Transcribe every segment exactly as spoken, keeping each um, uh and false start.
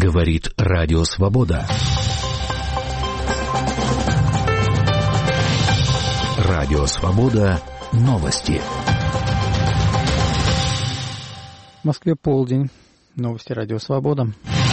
Говорит Радио Свобода. Радио Свобода. Новости. В Москве полдень. Новости Радио Свобода.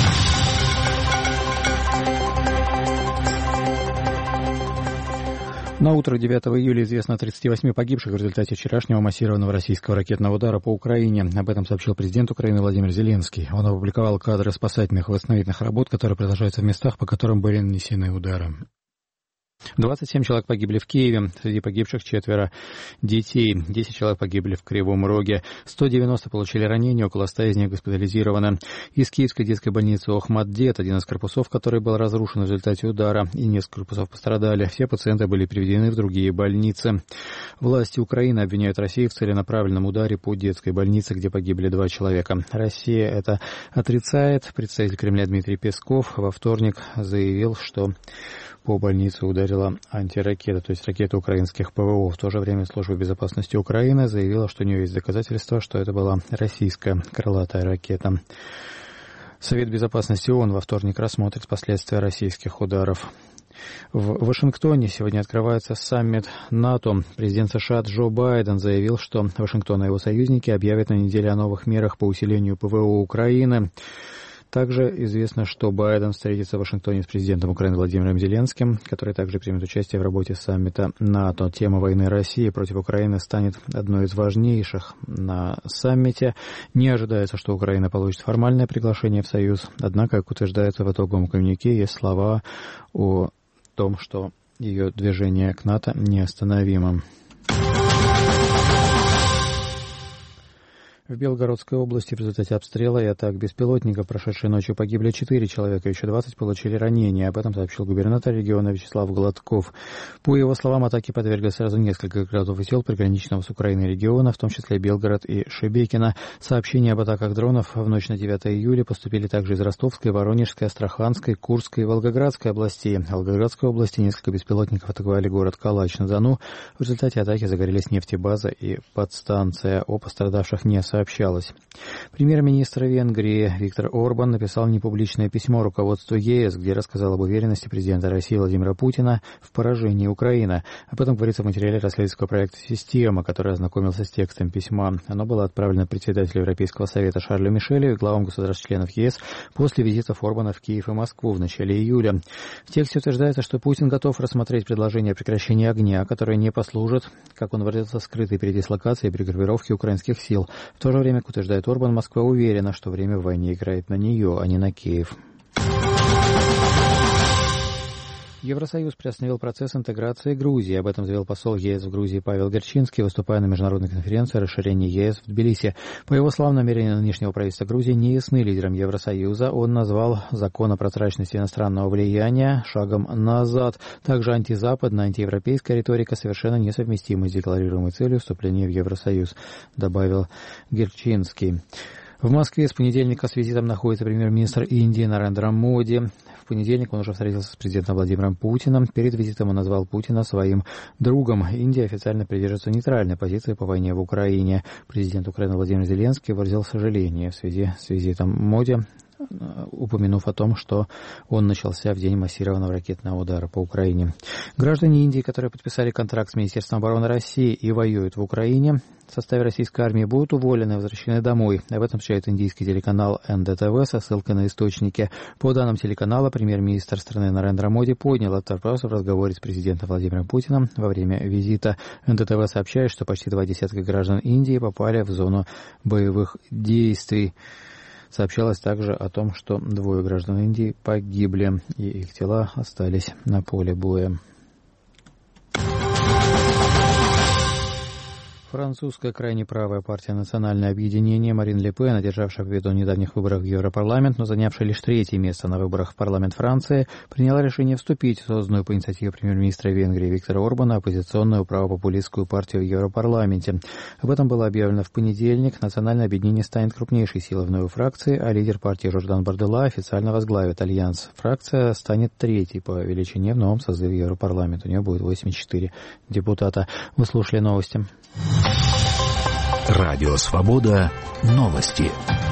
На утро девятого июля известно о тридцати восьми погибших в результате вчерашнего массированного российского ракетного удара по Украине. Об этом сообщил президент Украины Владимир Зеленский. Он опубликовал кадры спасательных и восстановительных работ, которые продолжаются в местах, по которым были нанесены удары. двадцать семь человек погибли в Киеве, среди погибших четверо детей, десять человек погибли в Кривом Роге, сто девяносто получили ранения, около ста из них госпитализированы. Из киевской детской больницы Охматдет, один из корпусов, который был разрушен в результате удара, и несколько корпусов пострадали. Все пациенты были переведены в другие больницы. Власти Украины обвиняют Россию в целенаправленном ударе по детской больнице, где погибли два человека. Россия это отрицает. Представитель Кремля Дмитрий Песков во вторник заявил, что по больнице ударила антиракета, то есть ракета украинских ПВО. В то же время Служба безопасности Украины заявила, что у нее есть доказательства, что это была российская крылатая ракета. Совет безопасности ООН во вторник рассмотрит последствия российских ударов. В Вашингтоне сегодня открывается саммит НАТО. Президент США Джо Байден заявил, что Вашингтон и его союзники объявят на неделе о новых мерах по усилению ПВО Украины. Также известно, что Байден встретится в Вашингтоне с президентом Украины Владимиром Зеленским, который также примет участие в работе саммита НАТО. Тема войны России против Украины станет одной из важнейших на саммите. Не ожидается, что Украина получит формальное приглашение в Союз. Однако, как утверждается в итоговом коммюнике, есть слова о том, что ее движение к НАТО неостановимо. В Белгородской области в результате обстрела и атак беспилотников прошедшей ночью погибли четыре человека, еще двадцать получили ранения. Об этом сообщил губернатор региона Вячеслав Гладков. По его словам, атаки подвергли сразу несколько городов и сел приграничного с Украиной региона, в том числе Белгород и Шебекино. Сообщения об атаках дронов в ночь на девятое июля поступили также из Ростовской, Воронежской, Астраханской, Курской и Волгоградской областей. В Волгоградской области несколько беспилотников атаковали город Калач-на-Дону. В результате атаки загорелись нефтебаза и подстанция. О пострадавших не сообщалось. Сообщалось. Премьер-министр Венгрии Виктор Орбан написал непубличное письмо руководству ЕС, где рассказал об уверенности президента России Владимира Путина в поражении Украины. Об этом говорится в материале расследовательского проекта «Система», который ознакомился с текстом письма. Оно было отправлено председателю Европейского совета Шарлю Мишелю и главам государств-членов ЕС после визитов Орбана в Киев и Москву в начале июля. В тексте утверждается, что Путин готов рассмотреть предложение о прекращении огня, которое не послужит, как он выразился, скрытой передислокации и перегруппировки украинских сил. В то же время, как утверждает Орбан, Москва уверена, что время в войне играет на нее, а не на Киев. Евросоюз приостановил процесс интеграции Грузии. Об этом заявил посол ЕС в Грузии Павел Герчинский, выступая на международной конференции о расширении ЕС в Тбилиси. По его словам, намерения нынешнего правительства Грузии не ясны лидерам Евросоюза. Он назвал закон о прозрачности иностранного влияния шагом назад. Также антизападная, антиевропейская риторика совершенно несовместима с декларируемой целью вступления в Евросоюз, добавил Герчинский. В Москве с понедельника с визитом находится премьер-министр Индии Нарендра Моди. В понедельник он уже встретился с президентом Владимиром Путиным. Перед визитом он назвал Путина своим другом. Индия официально придерживается нейтральной позиции по войне в Украине. Президент Украины Владимир Зеленский выразил сожаление в связи с визитом Моди, упомянув о том, что он начался в день массированного ракетного удара по Украине. Граждане Индии, которые подписали контракт с Министерством обороны России и воюют в Украине в составе российской армии, будут уволены и возвращены домой. Об этом сообщает индийский телеканал эн дэ тэ вэ со ссылкой на источники. По данным телеканала, премьер-министр страны Нарендра Моди поднял этот вопрос в разговоре с президентом Владимиром Путиным во время визита. эн дэ тэ вэ сообщает, что почти два десятка граждан Индии попали в зону боевых действий. Сообщалось также о том, что двое граждан Индии погибли, и их тела остались на поле боя. Французская крайне правая партия «Национальное объединение» Марин Ле Пен, одержавшая победу в недавних выборах в Европарламент, но занявшая лишь третье место на выборах в парламент Франции, приняла решение вступить в созданную по инициативе премьер-министра Венгрии Виктора Орбана оппозиционную правопопулистскую партию в Европарламенте. Об этом было объявлено в понедельник. «Национальное объединение» станет крупнейшей силой в новой фракции, а лидер партии Жордан Бардella официально возглавит альянс. Фракция станет третьей по величине в новом созыве Европарламента. У нее будет восемьдесят четыре депутата. Вы слушали новости. Радио Свобода. Новости.